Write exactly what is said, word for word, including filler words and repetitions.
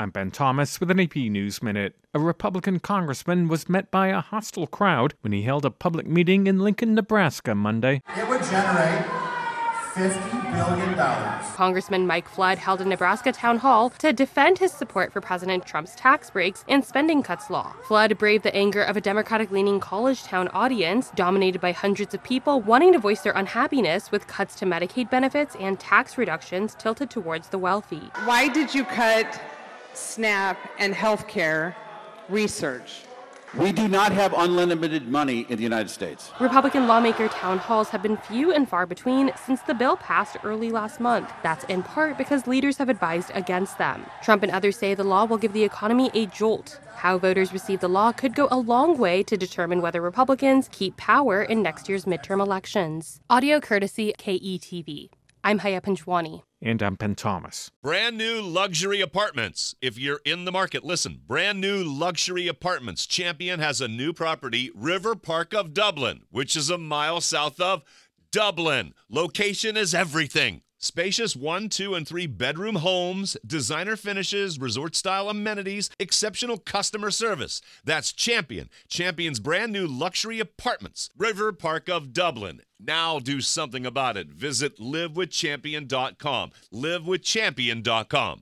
I'm Ben Thomas with an A P News Minute. A Republican congressman was met by a hostile crowd when he held a public meeting in Lincoln, Nebraska Monday. It would generate fifty billion dollars. Congressman Mike Flood held a Nebraska town hall to defend his support for President Trump's tax breaks and spending cuts law. Flood braved the anger of a Democratic-leaning college town audience, dominated by hundreds of people wanting to voice their unhappiness with cuts to Medicaid benefits and tax reductions tilted towards the wealthy. Why did you cut SNAP and health care research? We do not have unlimited money in the United States. Republican lawmaker town halls have been few and far between since the bill passed early last month. That's in part because leaders have advised against them. Trump and others say the law will give the economy a jolt. How voters receive the law could go a long way to determine whether Republicans keep power in next year's midterm elections. Audio courtesy K E T V. I'm Haya Panchwani. And I'm Ben Thomas. Brand new luxury apartments. If you're in the market, listen. Brand new luxury apartments. Champion has a new property, River Park of Dublin, which is a mile south of Dublin. Location is everything. Spacious one, two, and three bedroom homes, designer finishes, resort-style amenities, exceptional customer service. That's Champion. Champion's brand new luxury apartments, River Park of Dublin. Now do something about it. Visit live with champion dot com. live with champion dot com.